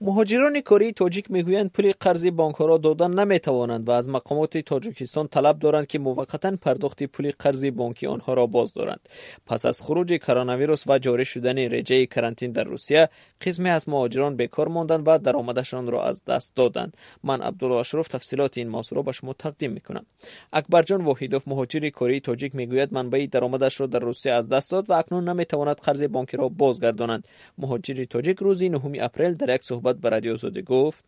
مهاجران کره تاجیک میگویند پول قرض بانک‌ها را دادن نمیتوانند و از مقامات تاجیکستان طلب دارند که موقتا پرداخت پول قرض بانکی آنها را باز دارند. پس از خروج کرونا ویروس و جاری شدن رژه کرانتین در روسیه، قسمی از مهاجران بیکار ماندند و درآمدشان را از دست دادند. من عبدالله اشرف تفصیلات این موضوع را به شما تقدیم میکنم. اکبرجان واحدوف مهاجر کره تاجیک میگوید منبع درآمدش را در روسیه از دست داد و اکنون نمیتواند قرض بانکی را بازگرداند. مهاجر تاجیک روز 9 اپریل در یک صحبت به رادیو آزادی گفت: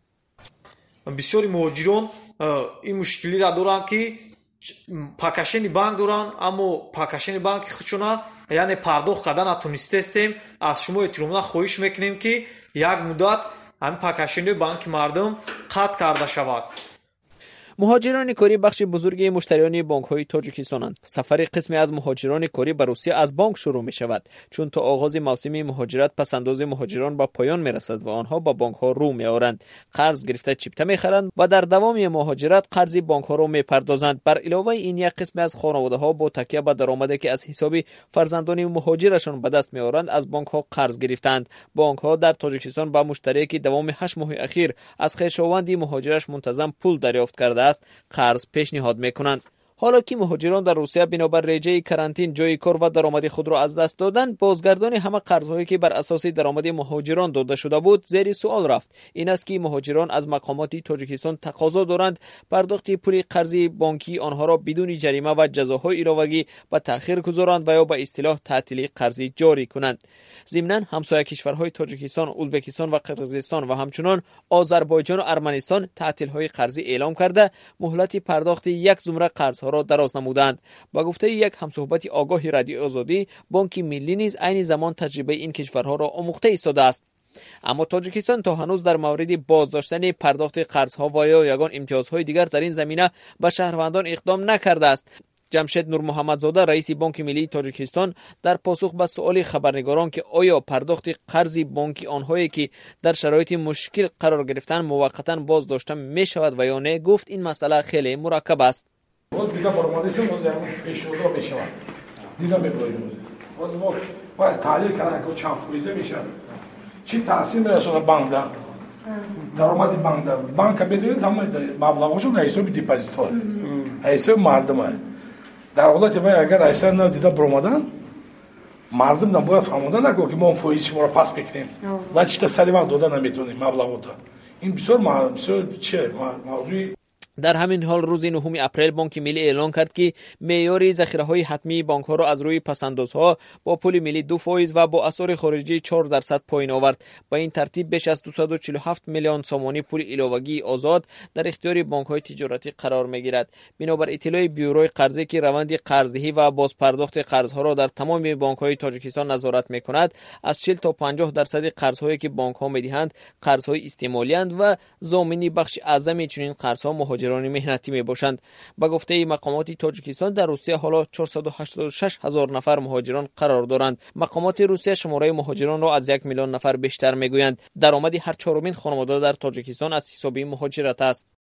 بسیاری مهاجران این مشکلی را دارند که پاکشن بانک دارند، اما پاکشن بانک خودشون یعنی پرداخت کردن نتونستیم. از شما احتراما خواهش میکنیم که یک مدت هم پاکشن بانک مردم قطع کرده شود. مهاجران کره بخش بزرگی مشتریان بانک‌های تاجیکستانند. سفر قسمی از مهاجران کره به روسیه از بانک شروع می شود، چون تا آغاز موسم مهاجرت پسنداز مهاجران به پایان می رسد و آنها با بانک‌ها رو می آورند، قرض گرفته چیپته می خرند و در دوام مهاجرت قرض بانک‌ها را می پردازند. بر علاوه این، یک قسمی از خانواده‌ها با تکیه به درآمدی که از حساب فرزندان مهاجرشان به دست می آورند از بانک‌ها قرض گرفتند. بانک‌ها در تاجیکستان به مشتری که دوام 8 ماه اخیر از خویشاوند مهاجرش منتظم پول دریافت کرده است قرض پیشنهاد میکنند. حالا که مهاجران در روسیه بنابر رژه کرانتین جای کار و درآمد خود را از دست دادند، بازگردان همه قرض‌هایی که بر اساس درآمد مهاجران داده شده بود زیر سوال رفت. این است که مهاجران از مقامات تاجیکستان تقاضا دارند پرداخت پول قرض بانکی آنها را بدون جریمه و جزاهای علاوه‌ای به تأخیر گذارند و یا به اصطلاح تعطیلی قرضی جاری کنند. ضمناً همسایه کشورهای تاجیکستان، ازبکستان و قرقیزستان و همچنین آذربایجان و ارمنستان تعطیل‌های قرضی اعلام کرده مهلت پرداخت یک زمره قرض را دراز نمودند. با گفته یک همصحبت آگاه رادیو آزادی، بانک ملی نیز عین زمان تجربه این کشورها را آموخته ایستاده است. اما تاجیکستان تا هنوز در مورد بازداشتن پرداخت قرضها و یا یگان امتیازهای دیگر در این زمینه به شهروندان اقدام نکرده است. جمشید نور محمدزاده رئیس بانک ملی تاجیکستان در پاسخ به سؤال خبرنگاران که آیا پرداخت قرض بانکی آنهایی که در شرایط مشکل قرار گرفتن موقتا بازداشته می شود و یا نه، گفت این مسئله خیلی مرکب است. باز دیگه برآمدش مزاحمش پیش‌رو میشه. دیگه می‌گویم. باز تحلیل کردن که چند فایده میشه. چی تاثیر میرسونه بانک درآمد بانک بدونید همه مبلغشون در حساب دپوزیت‌ها حساب مردمه. در حالت ما اگر ایسا ندیده برآمدن مردم نباید فهمیدن نکنه که ما فایده شما را پس بکنیم و چی تسلی وقت دادن نمیتونیم مبلغ تا این بسیار چه موضوعی. در همین حال روز 9 اپریل بانک ملی اعلام کرد که معیار ذخیره‌های حتمی بانک‌ها را از روی پس‌اندازها با پول ملی 2% و با اسعار خارجی 4% پایین آورد. با این ترتیب بیش از 247 میلیون سامانی پول علاوه‌ای آزاد در اختیار بانک‌های تجارتی قرار می‌گیرد. بنابر اطلاع بیوروی قرضه که روند قرضدهی و بازپرداخت قرض‌ها را در تمام بانک‌های تاجیکستان نظارت می‌کند، از 40 تا 50% قرض‌هایی که بانک‌ها می‌دهند قرض‌های استعمالی‌اند و ضامن بخش اعظم چنین قرض‌ها مهاجران مهنتی می باشند. با گفته مقامات تاجیکستان در روسیه حالا 486 هزار نفر مهاجران قرار دارند. مقامات روسیه شماره مهاجران را از 1 میلیون نفر بیشتر می گویند. درآمد هر چهارمین خانواده در تاجیکستان از حساب مهاجرت است.